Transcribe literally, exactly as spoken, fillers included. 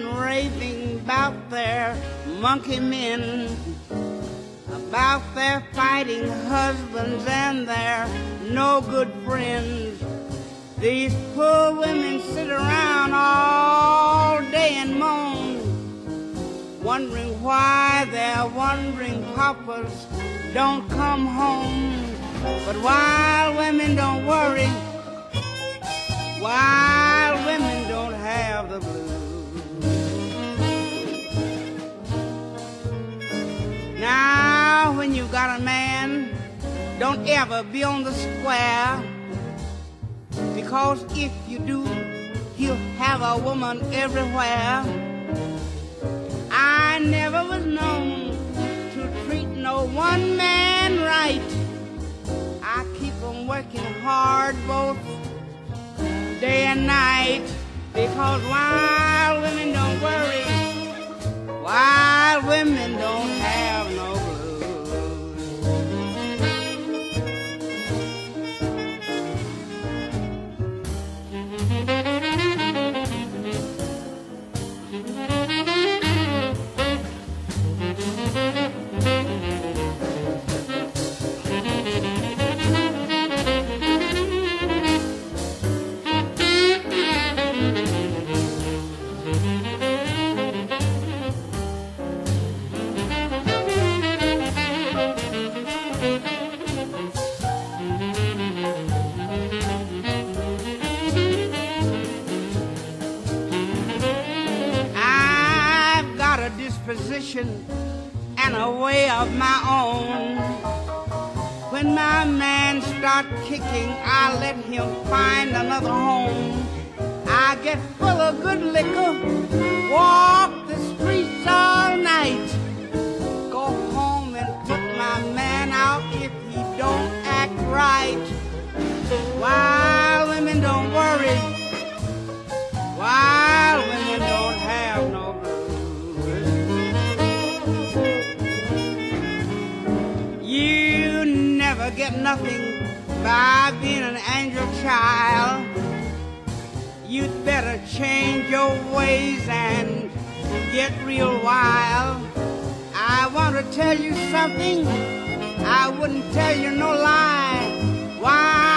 raving about their monkey men, about their fighting husbands and their no good friends. These poor women sit around all day and moan, wondering why their wandering papas don't come home. But wild women don't worry, wild women don't have the blues. Now, when you got a man, don't ever be on the square, because if you do, he'll have a woman everywhere. I never was known to treat no one man right. I keep on working hard both day and night, because wild women don't worry, wild women don't have no blues. Position and a way of my own. When my man start kicking, I let him find another home. I get full of good liquor, walk the streets all night, go home and put my man out if he don't act right. Wild women don't worry, wild women don't have no blues. You never get nothing by being an angel child. You'd better change your ways and get real wild. I want to tell you something, I wouldn't tell you no lie. Why?